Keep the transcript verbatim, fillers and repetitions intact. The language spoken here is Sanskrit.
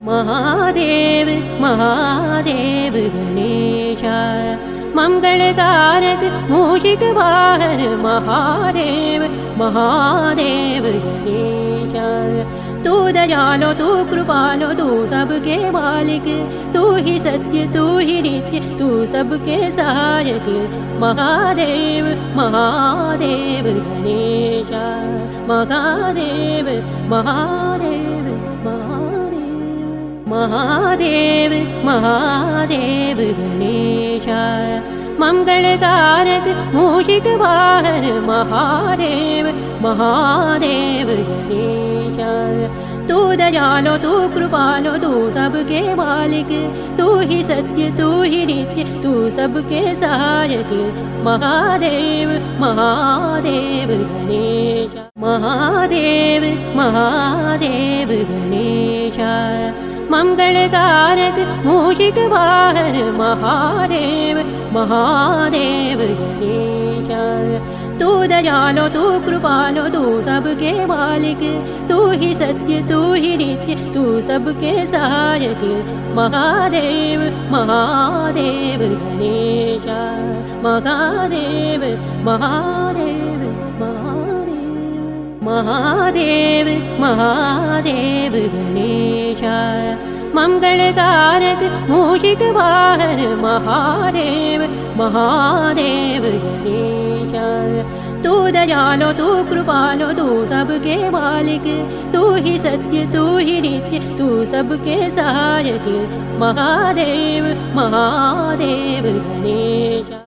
महादेव महादेव गणेशाय मंगलकारक मूषिक वाहन महादेव महादेव गणेशाय। तू दयालो तू कृपालो तू सबके मालिक, तू ही सत्य तू ही नित्य तू सबके सहायक। महादेव महादेव गणेशाय महादेव महादेव महादेव महादेव गणेशाय मंगलकारक मूषिक वाहन महादेव महादेव गणेशाय। तू दयालो तू कृपालो तू सबके मालिक, तू ही सत्य तू ही नित्य तू सबके सहायक। महादेव महादेव गणेशाय महादेव महादेव गणेशाय मंगलकारक मूषिक वाहन महादेव महादेव गणेशाय। तू दयालो तू कृपालो तू सबके मालिक, तू ही सत्य तू ही नित्य तू सबके सहायक। महादेव महादेव गणेशाय महादेव महादेव महादेव महादेव गणेशाय मंगलकारक मूषिक वाहन महादेव महादेव गणेशाय। तू दयालो तू कृपालो तू सबके मालिक, तू ही सत्य तू ही नित्य तू सबके सहायक। महादेव महादेव गणेशाय।